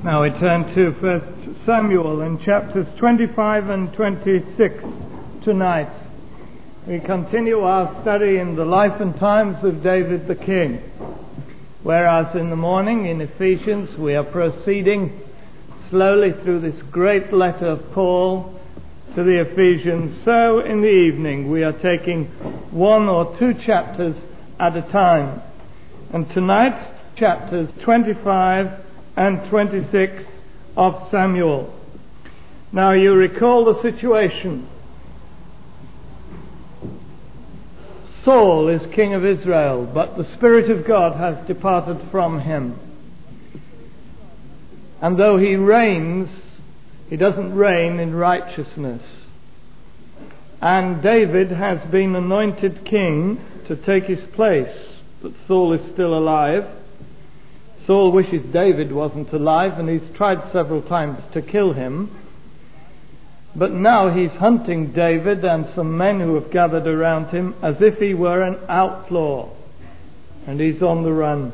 Now we turn to 1 Samuel in chapters 25 and 26 tonight. We continue our study in the life and times of David the King. Whereas in the morning in Ephesians we are proceeding slowly through this great letter of Paul to the Ephesians, so in the evening we are taking one or two chapters at a time. And tonight, chapters 25 and 26 of Samuel. Now you recall the situation. Saul is king of Israel, but the Spirit of God has departed from him. And though he reigns, he doesn't reign in righteousness. And David has been anointed king to take his place, but Saul is still alive. Saul wishes David wasn't alive, and he's tried several times to kill him. But now he's hunting David and some men who have gathered around him as if he were an outlaw, and he's on the run.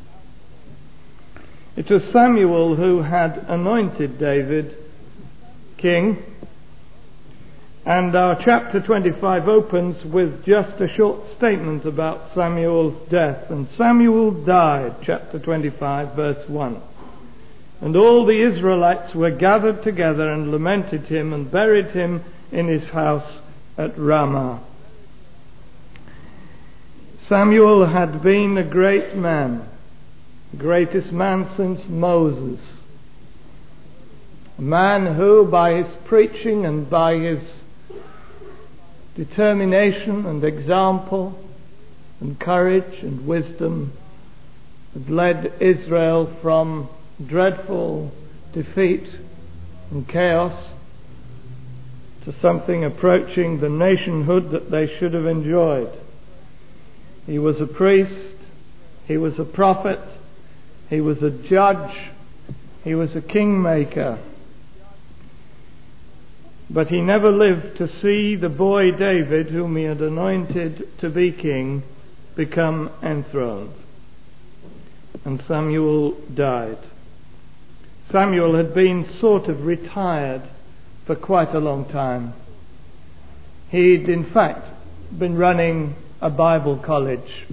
It was Samuel who had anointed David king, and our chapter 25 opens with just a short statement about Samuel's death. And Samuel died, chapter 25, verse 1. And all the Israelites were gathered together and lamented him and buried him in his house at Ramah. Samuel had been a great man, the greatest man since Moses. A man who, by his preaching and by his determination and example and courage and wisdom, had led Israel from dreadful defeat and chaos to something approaching the nationhood that they should have enjoyed. He was a priest, he was a prophet, he was a judge, he was a kingmaker. But he never lived to see the boy David, whom he had anointed to be king, become enthroned. And Samuel died. Samuel had been sort of retired for quite a long time. He'd in fact been running a Bible college,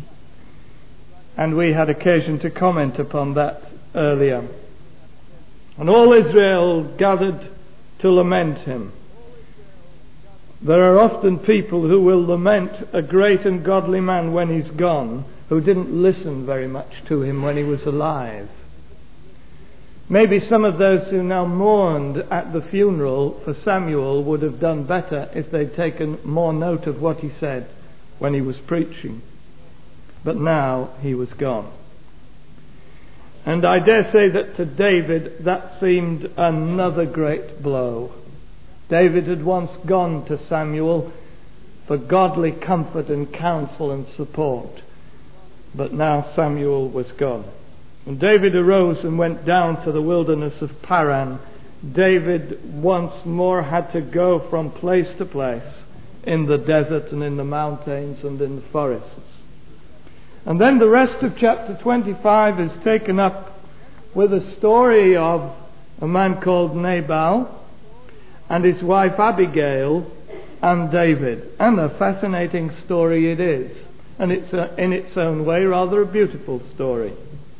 and we had occasion to comment upon that earlier. And all Israel gathered to lament him. There are often people who will lament a great and godly man when he's gone, who didn't listen very much to him when he was alive. Maybe some of those who now mourned at the funeral for Samuel would have done better if they'd taken more note of what he said when he was preaching. But now he was gone. And I dare say that to David that seemed another great blow. David had once gone to Samuel for godly comfort and counsel and support. But now Samuel was gone. And David arose and went down to the wilderness of Paran. David once more had to go from place to place in the desert and in the mountains and in the forests. And then the rest of chapter 25 is taken up with a story of a man called Nabal and his wife Abigail and David. And a fascinating story it is. And it's in its own way rather a beautiful story.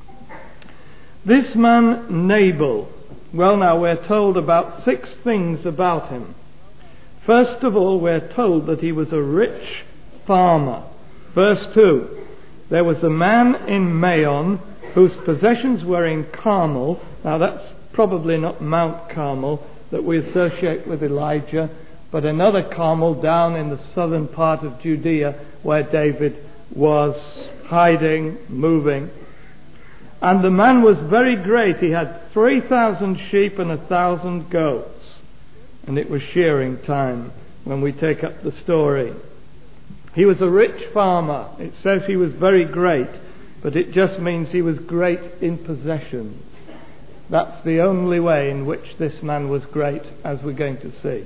This man Nabal, well now we're told about 6 things about him. First of all, we're told that he was a rich farmer. Verse 2, there was a man in Maon whose possessions were in Carmel. Now that's probably not Mount Carmel that we associate with Elijah, but another Carmel down in the southern part of Judea where David was hiding, moving. And the man was very great. He had 3,000 sheep and 1,000 goats. And it was shearing time when we take up the story. He was a rich farmer. It says he was very great, but it just means he was great in possessions. That's the only way in which this man was great, as we're going to see.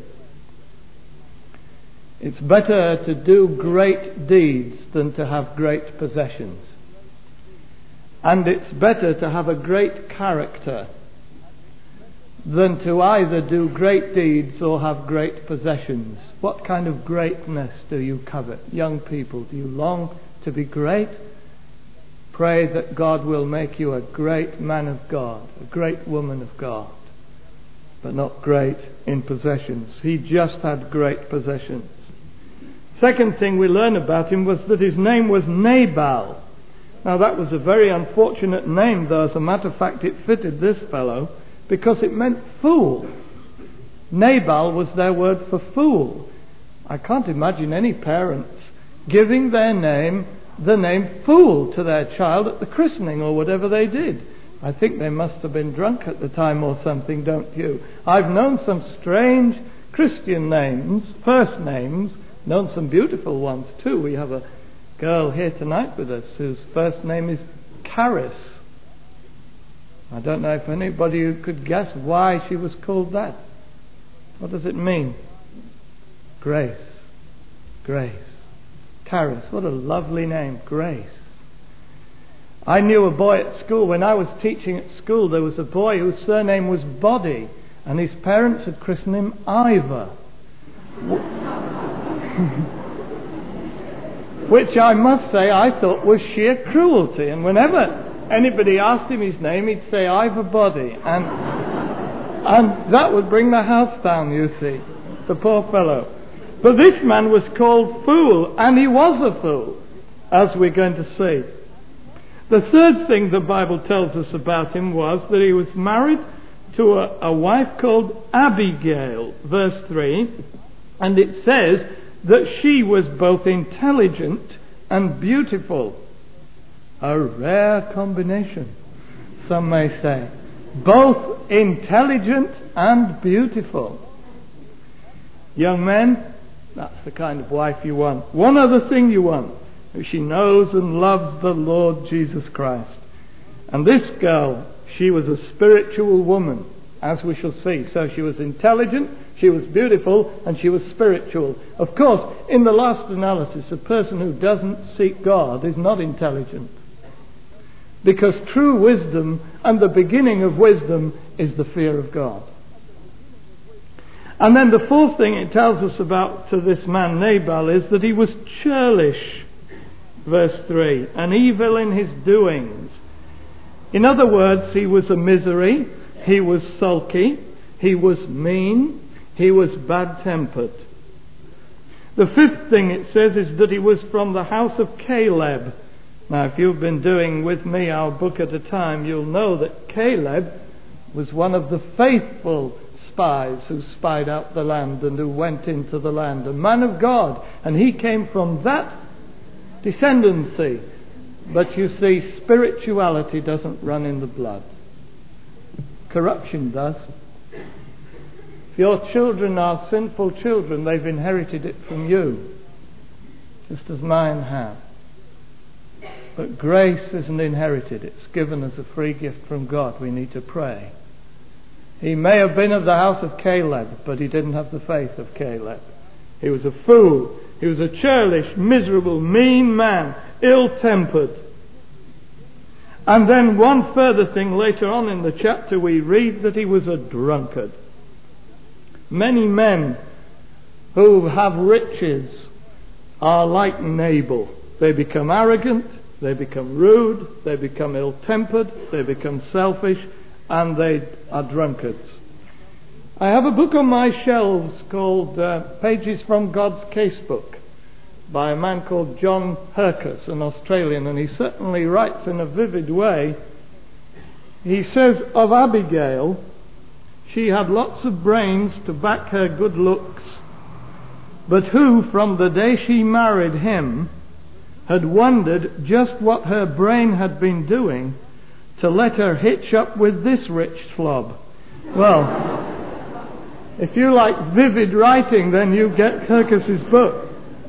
It's better to do great deeds than to have great possessions. And it's better to have a great character than to either do great deeds or have great possessions. What kind of greatness do you covet? Young people, do you long to be great? Pray that God will make you a great man of God, a great woman of God, but not great in possessions. He just had great possessions. Second thing we learn about him was that his name was Nabal. Now that was a very unfortunate name, though as a matter of fact it fitted this fellow, because it meant fool. Nabal was their word for fool. I can't imagine any parents giving their name, the name fool, to their child at the christening or whatever they did. I think they must have been drunk at the time or something, don't you? I've known some strange Christian names, first names, known some beautiful ones too. We have a girl here tonight with us whose first name is Caris. I don't know if anybody could guess why she was called that. What does it mean? Grace. Grace. Caris. What a lovely name. Grace. I knew a boy at school. When I was teaching at school, there was a boy whose surname was Body, and his parents had christened him Ivor. Which I must say I thought was sheer cruelty. And whenever anybody asked him his name, he'd say Ivor Body, and that would bring the house down, you see, the poor fellow. But this man was called fool, and he was a fool, as we're going to see. The third thing the Bible tells us about him was that he was married to a wife called Abigail, verse 3, and it says that she was both intelligent and beautiful. A rare combination, some may say. Both intelligent and beautiful. Young men, that's the kind of wife you want. One other thing you want: she knows and loves the Lord Jesus Christ. And this girl, she was a spiritual woman, as we shall see. So she was intelligent, she was beautiful, and she was spiritual. Of course, in the last analysis, a person who doesn't seek God is not intelligent. Because true wisdom and the beginning of wisdom is the fear of God. And then the fourth thing it tells us about to this man Nabal is that he was churlish, verse 3, and evil in his doings. In other words, he was a misery, he was sulky, he was mean, he was bad-tempered. The fifth thing it says is that he was from the house of Caleb. Now, if you've been doing with me our book at a time, you'll know that Caleb was one of the faithful spies who spied out the land and who went into the land, a man of God, and he came from that descendancy. But you see, spirituality doesn't run in the blood. Corruption does. If your children are sinful children, they've inherited it from you, just as mine have. But grace isn't inherited, it's given as a free gift from God. We need to pray. He may have been of the house of Caleb, but he didn't have the faith of Caleb. He was a fool. He was a churlish, miserable, mean man, ill-tempered. And then one further thing later on in the chapter we read that he was a drunkard. Many men who have riches are like Nabal. They become arrogant, they become rude, they become ill-tempered, they become selfish, and they are drunkards. I have a book on my shelves called Pages from God's Casebook by a man called John Hercus, an Australian, and he certainly writes in a vivid way. He says of Abigail, she had lots of brains to back her good looks, but who, from the day she married him, had wondered just what her brain had been doing to let her hitch up with this rich slob. Well, if you like vivid writing, then you get Hercus's book.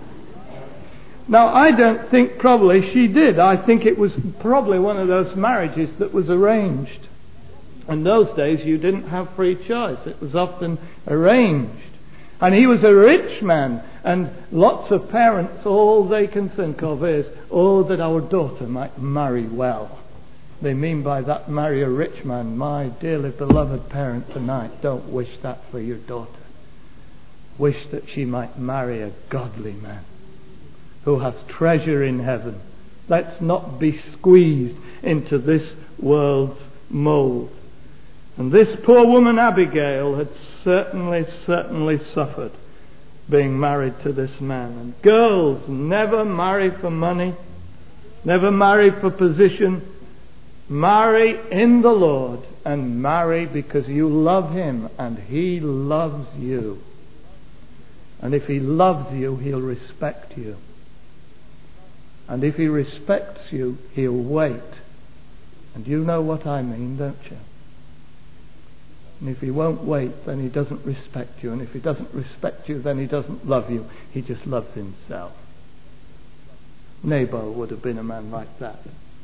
Now, I don't think probably she did. I think it was probably one of those marriages that was arranged. In those days, you didn't have free choice. It was often arranged. And he was a rich man, and lots of parents, all they can think of is, oh, that our daughter might marry well. They mean by that, marry a rich man. My dearly beloved parent tonight, don't wish that for your daughter. Wish that she might marry a godly man who has treasure in heaven. Let's not be squeezed into this world's mould. And this poor woman Abigail had certainly suffered being married to this man. And girls, never marry for money, never marry for position. Marry in the Lord, and marry because you love Him and He loves you. And if He loves you, He'll respect you. And if He respects you, He'll wait. And you know what I mean, don't you? And if He won't wait, then He doesn't respect you. And if He doesn't respect you, then He doesn't love you. He just loves himself. Nabal would have been a man like that.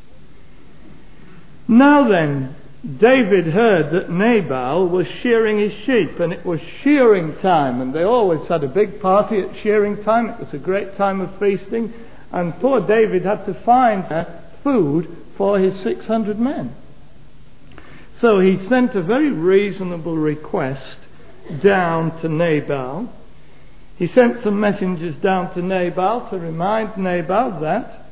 Now then, David heard that Nabal was shearing his sheep, and it was shearing time, and they always had a big party at shearing time. It was a great time of feasting, and poor David had to find food for his 600 men. So he sent a very reasonable request down to Nabal. He sent some messengers down to Nabal to remind Nabal that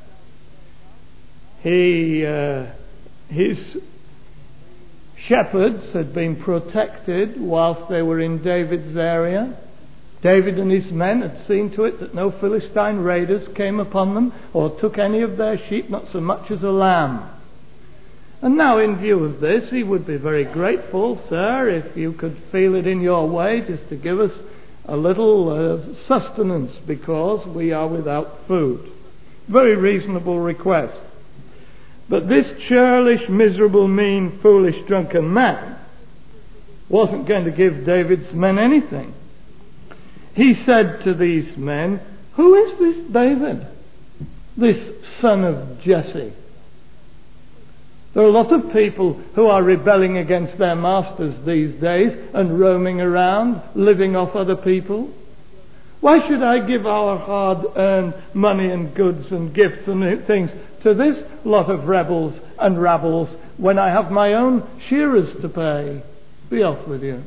his shepherds had been protected whilst they were in David's area. David and his men had seen to it that no Philistine raiders came upon them or took any of their sheep, not so much as a lamb. And now, in view of this, he would be very grateful, sir, if you could feel it in your way just to give us a little sustenance, because we are without food. Very reasonable request. But this churlish, miserable, mean, foolish, drunken man wasn't going to give David's men anything. He said to these men, "Who is this David, this son of Jesse?" There are a lot of people who are rebelling against their masters these days and roaming around, living off other people. Why should I give our hard-earned money and goods and gifts and things to this lot of rebels and rabbles when I have my own shearers to pay? Be off with you.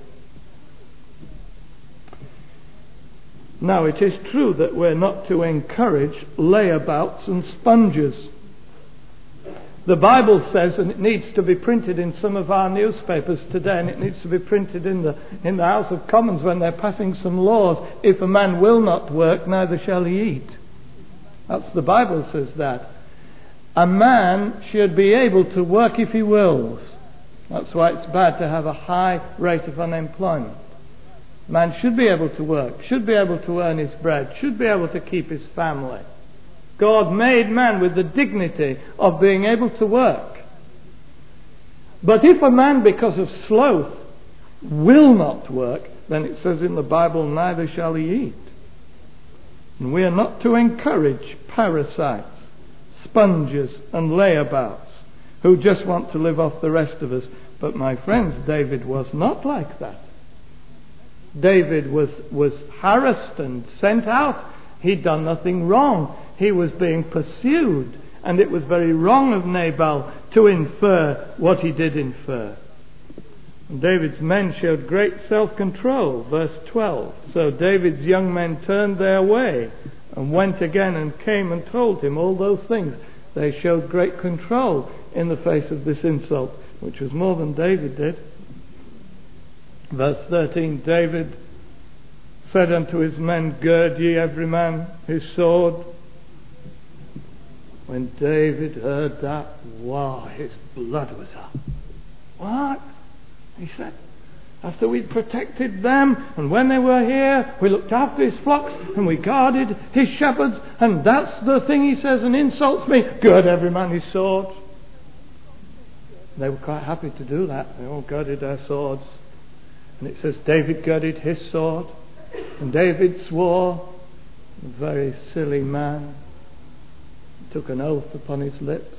Now, it is true that we're not to encourage layabouts and sponges. The Bible says, and it needs to be printed in some of our newspapers today, and it needs to be printed in the House of Commons when they're passing some laws, if a man will not work, neither shall he eat. That's the Bible says that. A man should be able to work if he wills. That's why it's bad to have a high rate of unemployment. Man should be able to work, should be able to earn his bread, should be able to keep his family. God made man with the dignity of being able to work. But if a man, because of sloth, will not work, then it says in the Bible, neither shall he eat. And we are not to encourage parasites, sponges and layabouts who just want to live off the rest of us. But my friends, David was not like that. David was harassed and sent out. He'd done nothing wrong. He was being pursued, and it was very wrong of Nabal to infer what he did infer. And David's men showed great self-control, verse 12. So David's young men turned their way and went again and came and told him all those things. They showed great control in the face of this insult, which was more than David did. Verse 13, David said unto his men, gird ye every man his sword. When David heard that, wow, his blood was up. What? He said, after we'd protected them, and when they were here, we looked after his flocks, and we guarded his shepherds, and that's the thing he says and insults me, gird every man his sword. They were quite happy to do that. They all girded their swords. And it says David girded his sword, and David swore, a very silly man, took an oath upon his lips.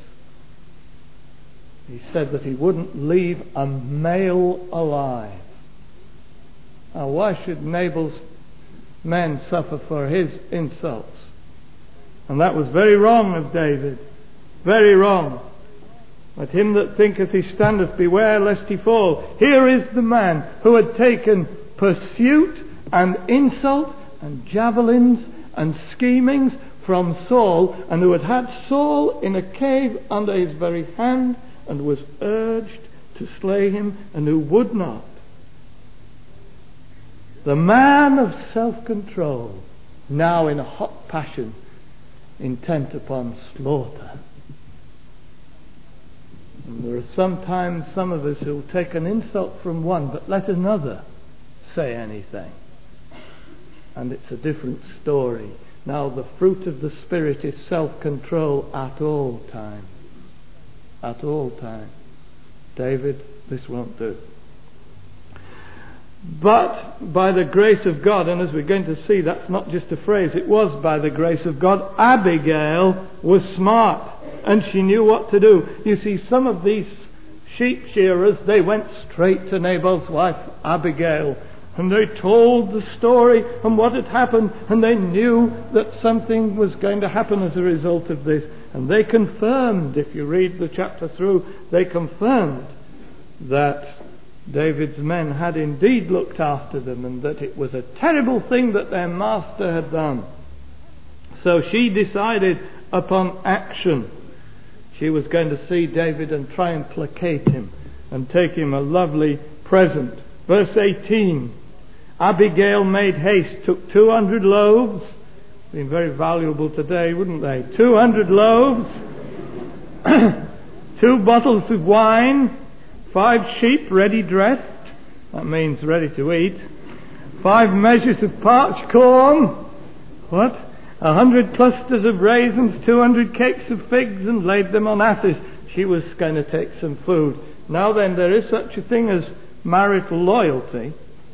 He said that he wouldn't leave a male alive. Now, why should Nabal's men suffer for his insults? And that was very wrong of David. Very wrong. Let him that thinketh he standeth beware lest he fall. Here is the man who had taken pursuit and insult and javelins and schemings from Saul, and who had had Saul in a cave under his very hand, and was urged to slay him, and who would not. The man of self-control, now in a hot passion, intent upon slaughter. And there are sometimes some of us who will take an insult from one, but let another say anything, and it's a different story. Now the fruit of the Spirit is self-control at all times. At all times. David, this won't do. But by the grace of God, and as we're going to see, that's not just a phrase, it was by the grace of God, Abigail was smart and she knew what to do. You see, some of these sheep shearers, they went straight to Nabal's wife, Abigail, and they told the story and what had happened, and they knew that something was going to happen as a result of this. And they confirmed, if you read the chapter through, they confirmed that David's men had indeed looked after them, and that it was a terrible thing that their master had done. So she decided upon action. She was going to see David and try and placate him and take him a lovely present. Verse 18, Abigail made haste, took 200 loaves, been very valuable today, wouldn't they? 200 loaves, 2 bottles of wine, 5 sheep ready dressed, that means ready to eat, 5 measures of parched corn, 100 clusters of raisins, 200 cakes of figs, and laid them on asses. She was going to take some food. Now then, there is such a thing as marital loyalty.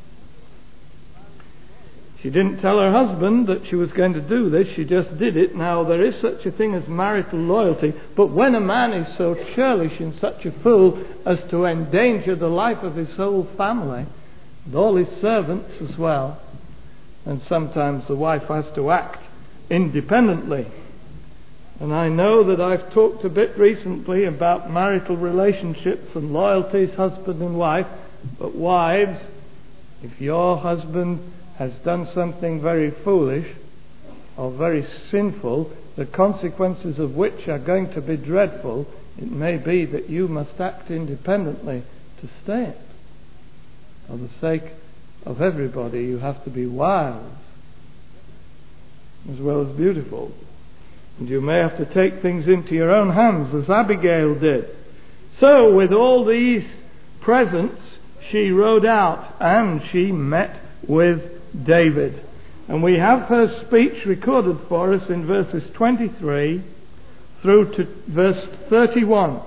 She didn't tell her husband that she was going to do this, she just did it. Now there is such a thing as marital loyalty, but when a man is so churlish and such a fool as to endanger the life of his whole family, and all his servants as well, and sometimes the wife has to act independently. And I know that I've talked a bit recently about marital relationships and loyalties, husband and wife, but wives, if your husband has done something very foolish or very sinful, the consequences of which are going to be dreadful, it may be that you must act independently to stay it. For the sake of everybody, you have to be wise as well as beautiful. And you may have to take things into your own hands, as Abigail did. So, with all these presents, she rode out and she met with David. And we have her speech recorded for us in verses 23 through to verse 31.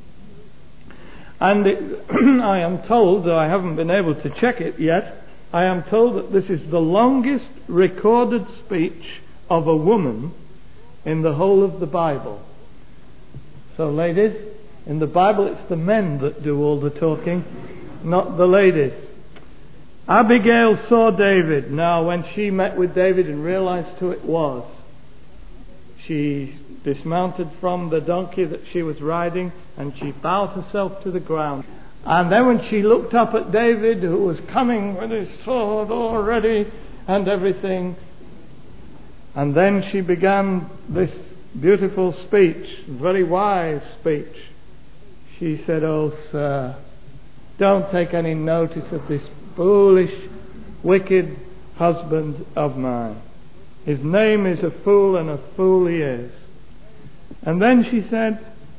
And I am told, though I haven't been able to check it yet, I am told that this is the longest recorded speech of a woman in the whole of the Bible. So ladies, in the Bible it's the men that do all the talking, not the ladies. Abigail saw David. Now when she met with David and realized who it was, she dismounted from the donkey that she was riding and she bowed herself to the ground. And then when she looked up at David, who was coming with his sword all ready and everything, and then she began this beautiful speech, very wise speech. She said, "Oh, sir, don't take any notice of this foolish, wicked husband of mine. His name is a fool, and a fool he is." And then she said,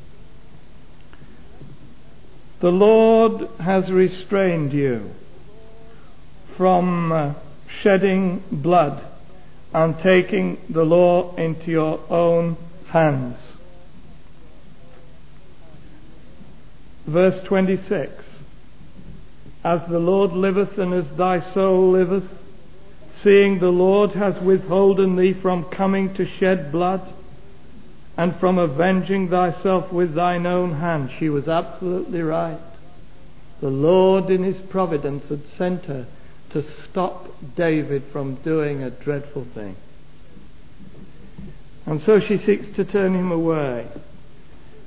"The Lord has restrained you from shedding blood and taking the law into your own hands." Verse 26. "As the Lord liveth and as thy soul liveth, seeing the Lord has withholden thee from coming to shed blood and from avenging thyself with thine own hand." She was absolutely right. The Lord in his providence had sent her to stop David from doing a dreadful thing. And so she seeks to turn him away.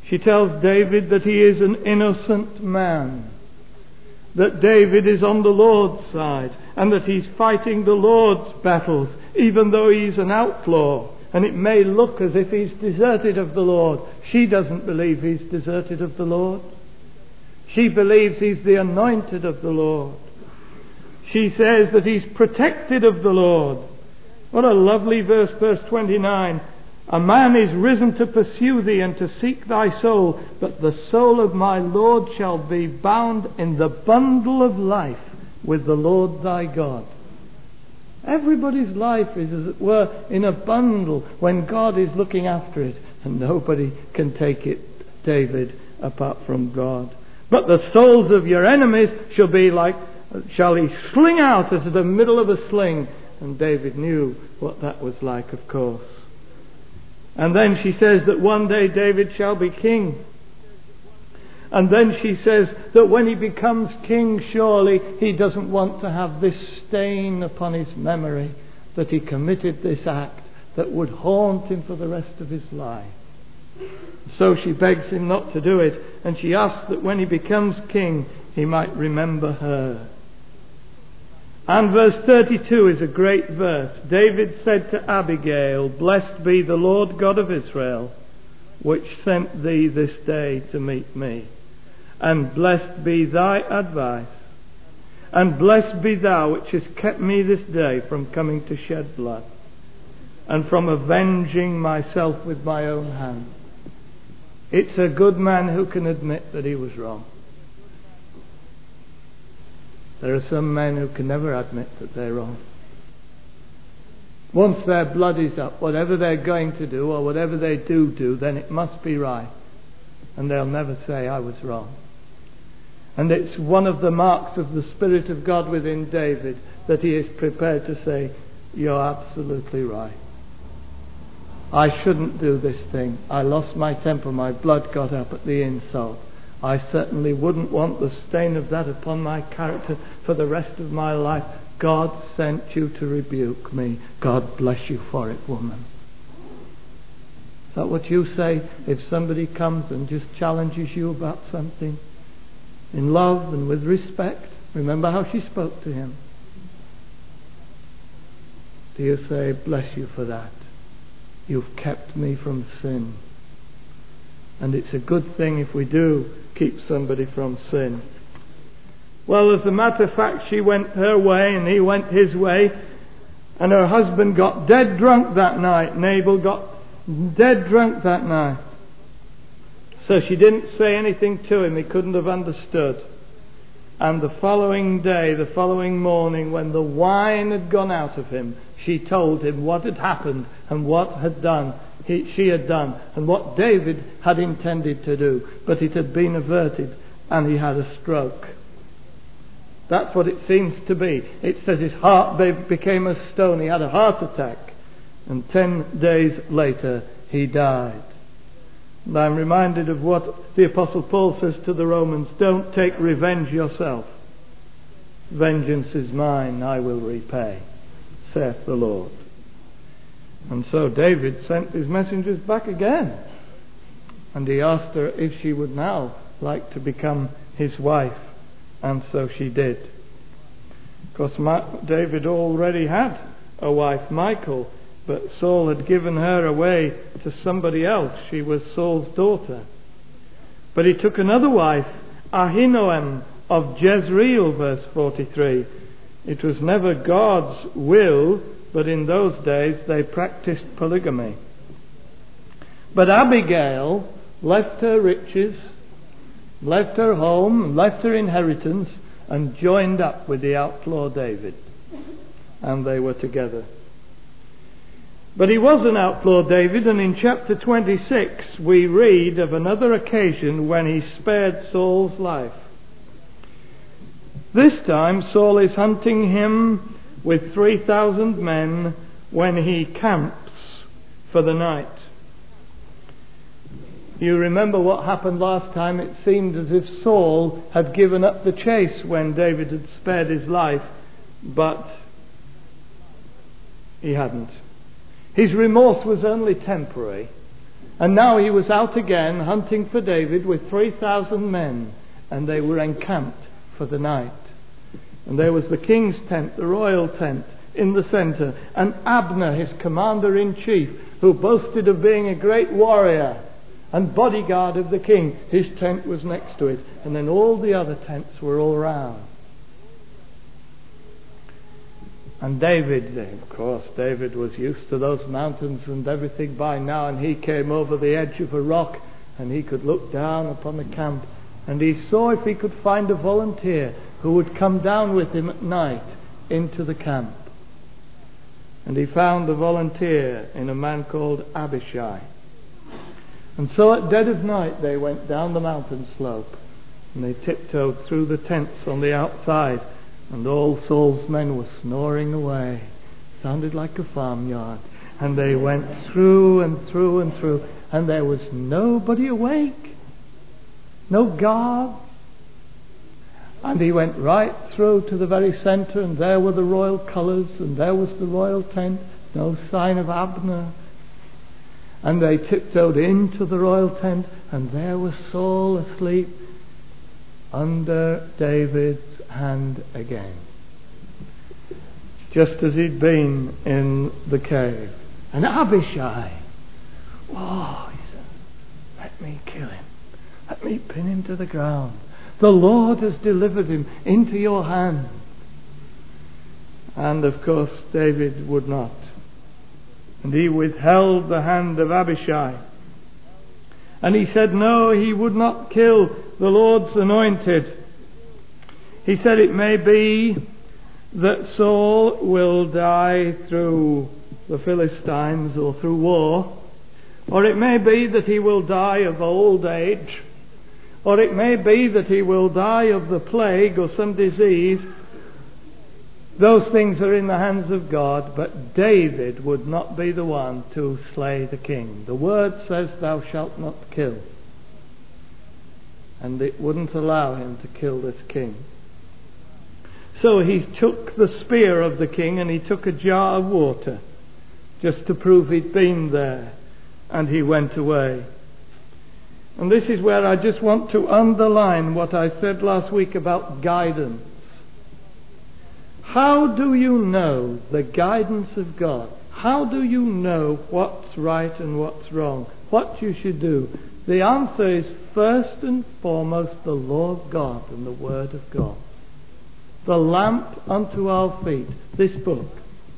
She tells David that he is an innocent man, that David is on the Lord's side, and that he's fighting the Lord's battles, even though he's an outlaw, and it may look as if he's deserted of the Lord. She doesn't believe he's deserted of the Lord. She believes he's the anointed of the Lord. She says that he's protected of the Lord. What a lovely verse 29. A man is risen to pursue thee and to seek thy soul, but the soul of my Lord shall be bound in the bundle of life with the Lord thy God. Everybody's life is, as it were, in a bundle when God is looking after it, and nobody can take it, David, apart from God. But the souls of your enemies shall he sling out as the middle of a sling. And David knew what that was like, of course. And then she says that one day David shall be king. And then she says that when he becomes king, surely he doesn't want to have this stain upon his memory that he committed this act that would haunt him for the rest of his life. So she begs him not to do it, and she asks that when he becomes king, he might remember her. And verse 32 is a great verse. David said to Abigail, "Blessed be the Lord God of Israel, which sent thee this day to meet me. And blessed be thy advice. And blessed be thou which hast kept me this day from coming to shed blood, and from avenging myself with my own hand." It's a good man who can admit that he was wrong. There are some men who can never admit that they're wrong. Once their blood is up, whatever they're going to do or whatever they do, then it must be right. And they'll never say, "I was wrong." And it's one of the marks of the Spirit of God within David that he is prepared to say, "You're absolutely right. I shouldn't do this thing. I lost my temper. My blood got up at the insult. I certainly wouldn't want the stain of that upon my character for the rest of my life. God sent you to rebuke me. God bless you for it, woman." Is that what you say if somebody comes and just challenges you about something? In love and with respect. Remember how she spoke to him. Do you say, "Bless you for that. You've kept me from sin"? And it's a good thing if we do keep somebody from sin. Well, as a matter of fact, she went her way and he went his way, and her husband got dead drunk that night. Nabal got dead drunk that night. So she didn't say anything to him. He couldn't have understood. And the following day, the following morning, when the wine had gone out of him, she told him what had happened and what she had done, and what David had intended to do. But it had been averted, and he had a stroke. That's what it seems to be. It says his heart became a stone. He had a heart attack, and 10 days later he died. And I'm reminded of what the Apostle Paul says to the Romans: "Don't take revenge yourself. Vengeance is mine, I will repay, saith the Lord." And so David sent his messengers back again, and he asked her if she would now like to become his wife, and so she did. Of course, David already had a wife, Michal, but Saul had given her away to somebody else. She was Saul's daughter. But he took another wife, Ahinoam of Jezreel, verse 43. It was never God's will, but in those days they practiced polygamy. But Abigail left her riches, left her home, left her inheritance, and joined up with the outlaw David. And they were together. But he was an outlaw, David, and in chapter 26 we read of another occasion when he spared Saul's life. This time Saul is hunting him with 3,000 men when he camps for the night. You remember what happened last time. It seemed as if Saul had given up the chase when David had spared his life, but he hadn't. His remorse was only temporary, And now he was out again hunting for David with 3,000 men, and they were encamped for the night. And there was the king's tent, the royal tent, in the centre, and Abner, his commander-in-chief, who boasted of being a great warrior and bodyguard of the king, his tent was next to it, and then all the other tents were all round. And David, of course, David was used to those mountains and everything by now, and he came over the edge of a rock, and he could look down upon the camp, and he saw if he could find a volunteer who would come down with him at night into the camp. And he found a volunteer in a man called Abishai. And so at dead of night they went down the mountain slope, and they tiptoed through the tents on the outside, and all Saul's men were snoring away. Sounded like a farmyard. And they went through and through and through, and there was nobody awake. No guard. And he went right through to the very centre, and there were the royal colours, and there was the royal tent. No sign of Abner. And they tiptoed into the royal tent, and there was Saul asleep under David's hand again, just as he'd been in the cave. And Abishai, he said, let me kill him. Let me pin him to the ground. The Lord has delivered him into your hand. And of course David would not. And he withheld the hand of Abishai. And he said no, he would not kill the Lord's anointed. He said it may be that Saul will die through the Philistines or through war, or it may be that he will die of old age, or it may be that he will die of the plague or some disease. Those things are in the hands of God, but David would not be the one to slay the king. The word says, thou shalt not kill. And it wouldn't allow him to kill this king. So he took the spear of the king, and he took a jar of water, just to prove he'd been there, and he went away. And this is where I just want to underline what I said last week about guidance. How do you know the guidance of God? How do you know what's right and what's wrong? What you should do? The answer is first and foremost the law of God and the Word of God. The lamp unto our feet, this book.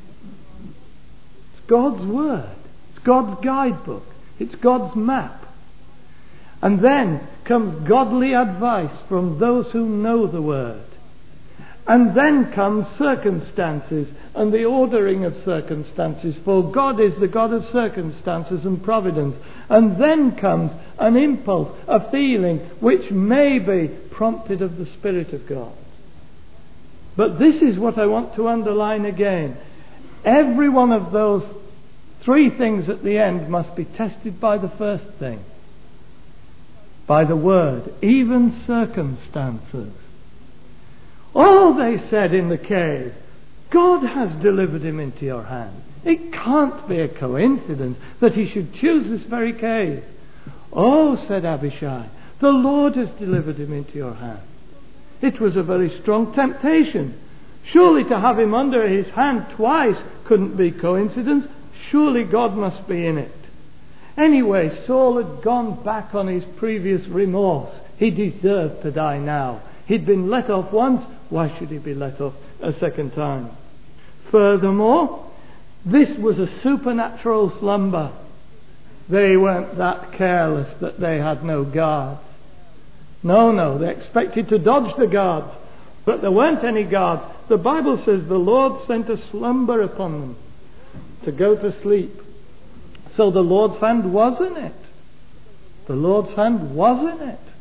It's God's Word. It's God's guidebook. It's God's map. And then comes godly advice from those who know the Word. And then comes circumstances and the ordering of circumstances, for God is the God of circumstances and providence. And then comes an impulse, a feeling, which may be prompted of the Spirit of God. But this is what I want to underline again. Every one of those three things at the end must be tested by the first thing. By the Word, even circumstances. Oh, they said in the cave, God has delivered him into your hand. It can't be a coincidence that he should choose this very cave. Oh, said Abishai, the Lord has delivered him into your hand. It was a very strong temptation. Surely to have him under his hand twice couldn't be coincidence. Surely God must be in it. Anyway, Saul had gone back on his previous remorse. He deserved to die now. He'd been let off once. Why should he be let off a second time? Furthermore, this was a supernatural slumber. They weren't that careless that they had no guards. No, they expected to dodge the guards, but there weren't any guards. The Bible says the Lord sent a slumber upon them to go to sleep. So the Lord's hand was in it. The Lord's hand was in it.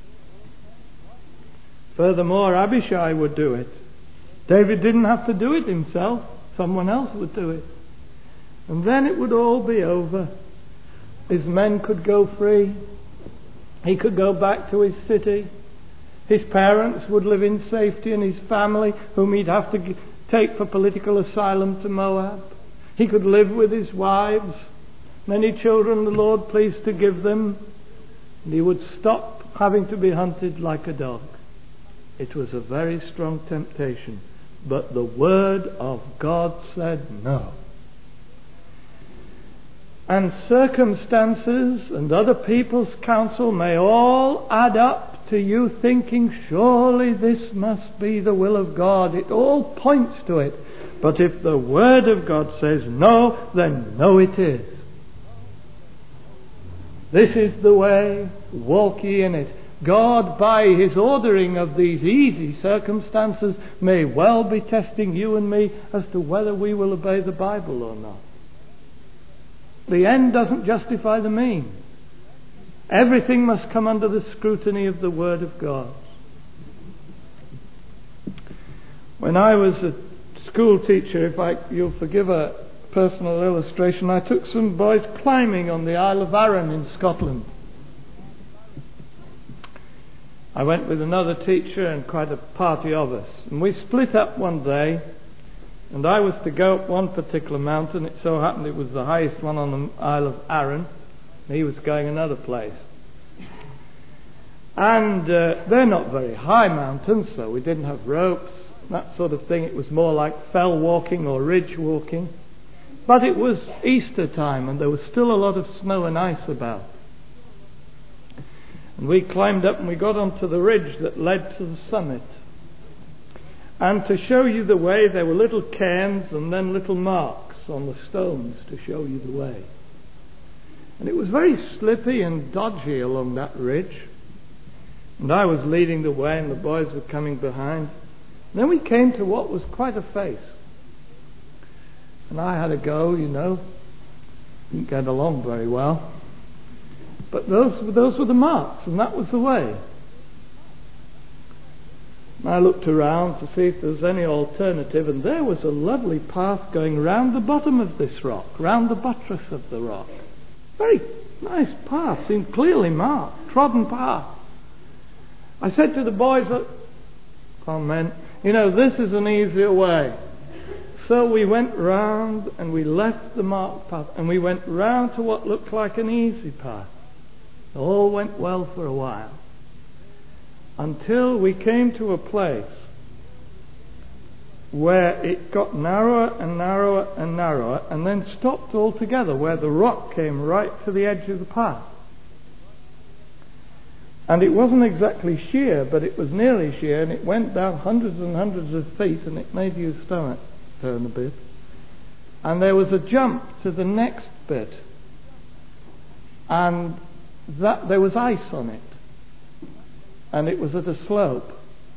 Furthermore, Abishai would do it. David didn't have to do it himself. Someone else would do it. And then it would all be over. His men could go free. He could go back to his city. His parents would live in safety, and his family, whom he'd have to take for political asylum to Moab. He could live with his wives. many children the Lord pleased to give them, and he would stop having to be hunted like a dog. It was a very strong temptation, but the Word of God said no. And circumstances and other people's counsel may all add up to you thinking, surely this must be the will of God. It all points to it. But if the Word of God says no, then no it is. This is the way, walk ye in it. God, by his ordering of these easy circumstances, may well be testing you and me as to whether we will obey the Bible or not. The end doesn't justify the means. Everything must come under the scrutiny of the Word of God. When I was a school teacher, you'll forgive a personal illustration, I took some boys climbing on the Isle of Arran in Scotland. I went with another teacher and quite a party of us, and we split up one day, and I was to go up one particular mountain. It so happened it was the highest one on the Isle of Arran, and he was going another place. And they're not very high mountains, so we didn't have ropes, that sort of thing. It was more like fell walking or ridge walking. But it was Easter time, and there was still a lot of snow and ice about. And we climbed up and we got onto the ridge that led to the summit. And to show you the way, there were little cairns and then little marks on the stones to show you the way. And it was very slippy and dodgy along that ridge. And I was leading the way and the boys were coming behind. And then we came to what was quite a face. And I had a go, didn't get along very well. But those were the marks, and that was the way. And I looked around to see if there was any alternative, and there was a lovely path going round the bottom of this rock, round the buttress of the rock. Very nice path, seemed clearly marked, trodden path. I said to the boys, come on men, this is an easier way. So we went round and we left the marked path and we went round to what looked like an easy path. It all went well for a while, until we came to a place where it got narrower and narrower and narrower and then stopped altogether, where the rock came right to the edge of the path. And it wasn't exactly sheer, but it was nearly sheer, and it went down hundreds and hundreds of feet, and it made your stomach turn a bit. And there was a jump to the next bit, and there was ice on it, and it was at a slope.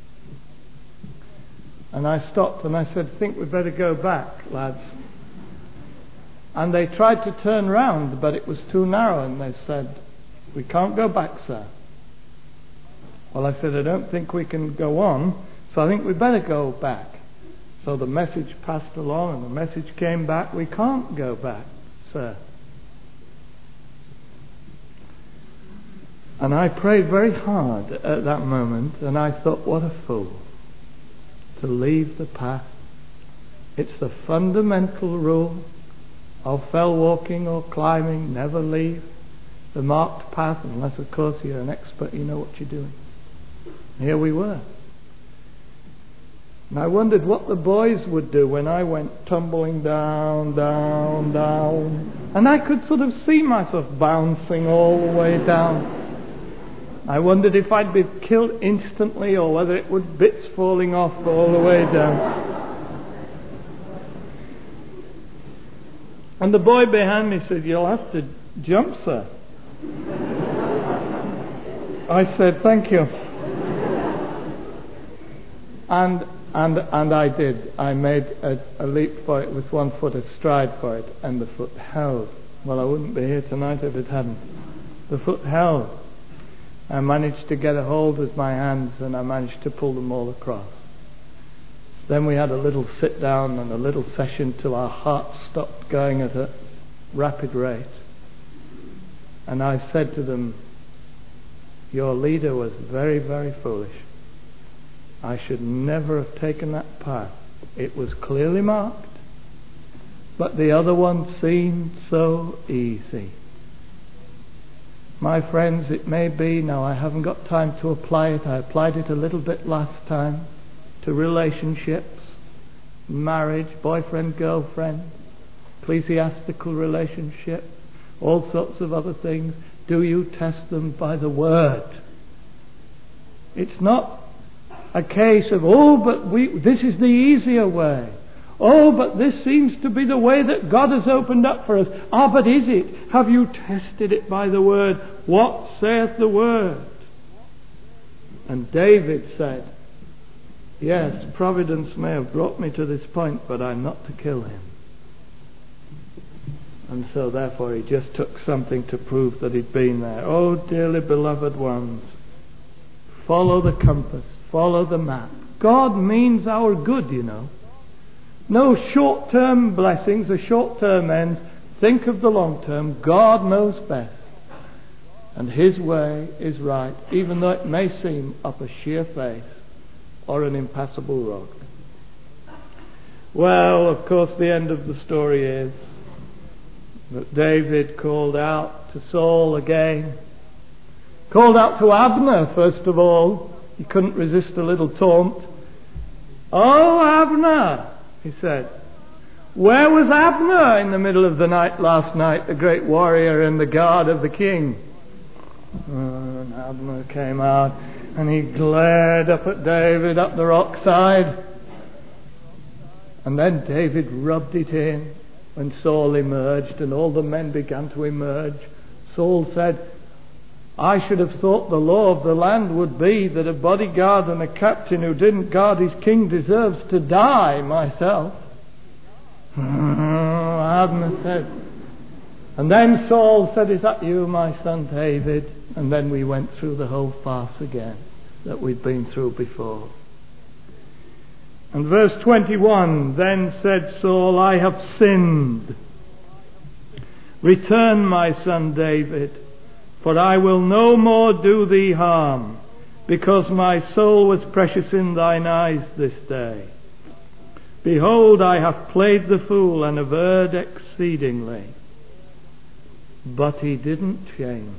And I stopped and I said, think we'd better go back, lads. And they tried to turn round, but it was too narrow, and they said, we can't go back, sir. Well, I said, I don't think we can go on, so I think we'd better go back. So the message passed along, and the message came back, we can't go back, sir. And I prayed very hard at that moment, and I thought, what a fool to leave the path. It's the fundamental rule of fell walking or climbing, never leave the marked path, unless of course you're an expert, you know what you're doing. Here we were. And I wondered what the boys would do when I went tumbling down, down, down. And I could sort of see myself bouncing all the way down. I wondered if I'd be killed instantly or whether it would bits falling off all the way down. And the boy behind me said, you'll have to jump, sir. I said, thank you. And I did. I made a leap for it with one foot astride for it, and the foot held. Well, I wouldn't be here tonight if it hadn't. The foot held. I managed to get a hold with my hands, and I managed to pull them all across. Then we had a little sit down and a little session till our hearts stopped going at a rapid rate. And I said to them, your leader was very, very foolish. I should never have taken that path. It was clearly marked. but the other one seemed so easy. My friends, it may be, now I haven't got time to apply it, I applied it a little bit last time, to relationships, marriage, boyfriend, girlfriend, ecclesiastical relationship, all sorts of other things. Do you test them by the Word? It's not a case of, but this is the easier way. But this seems to be the way that God has opened up for us. But is it? Have you tested it by the Word? What saith the Word? And David said, yes, providence may have brought me to this point, but I'm not to kill him. And so therefore he just took something to prove that he'd been there. Oh, dearly beloved ones, follow the compass, follow the map. God means our good, you know. No short-term blessings or short-term ends. Think of the long-term. God knows best. And His way is right, even though it may seem up a sheer face or an impassable rock. Well, of course, the end of the story is that David called out to Saul again. Called out to Abner, first of all. He couldn't resist a little taunt. Oh, Abner, he said. Where was Abner in the middle of the night last night, the great warrior and the guard of the king? And Abner came out and he glared up at David up the rockside. And then David rubbed it in when Saul emerged and all the men began to emerge. Saul said, I should have thought the law of the land would be that a bodyguard and a captain who didn't guard his king deserves to die myself. Abner said. And then Saul said, is that you, my son David? And then we went through the whole farce again that we'd been through before. And verse 21, then said Saul, I have sinned. Return, my son David, for I will no more do thee harm, because my soul was precious in thine eyes this day. Behold, I have played the fool and have erred exceedingly. But he didn't change.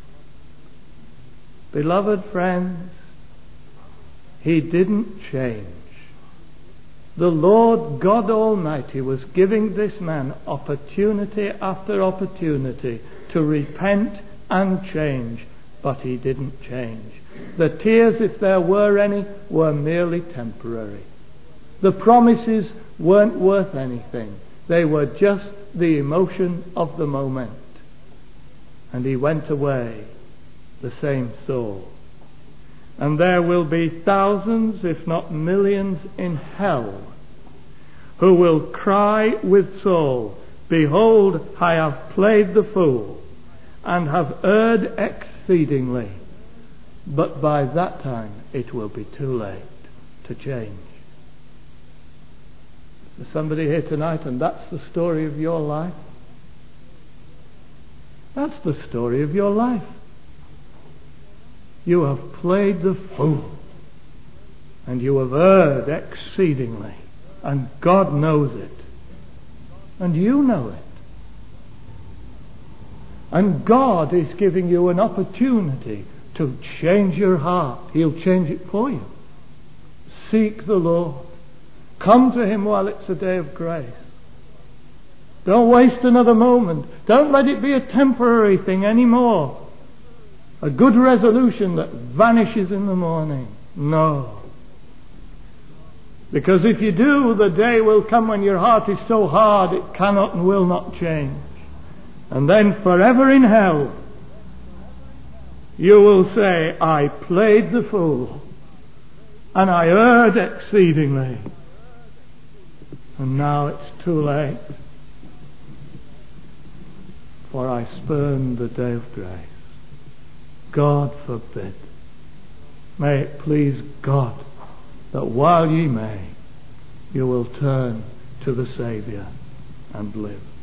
Beloved friends, he didn't change. The Lord God Almighty was giving this man opportunity after opportunity to repent and change, but he didn't change. The tears, if there were any, were merely temporary. The promises weren't worth anything. They were just the emotion of the moment. And he went away, the same Saul. And there will be thousands, if not millions, in hell who will cry with Saul, behold, I have played the fool and have erred exceedingly. But by that time it will be too late to change. There's somebody here tonight and that's the story of your life. That's the story of your life. You have played the fool and you have erred exceedingly, and God knows it and you know it, and God is giving you an opportunity to change your heart. He'll change it for you. Seek the Lord. Come to Him while it's a day of grace. Don't waste another moment. Don't let it be a temporary thing anymore. A good resolution that vanishes in the morning. No. Because if you do, the day will come when your heart is so hard it cannot and will not change. And then forever in hell, you will say, I played the fool and I erred exceedingly. And now it's too late. For I spurned the day of grace. God forbid. May it please God that while ye may, you will turn to the Saviour and live.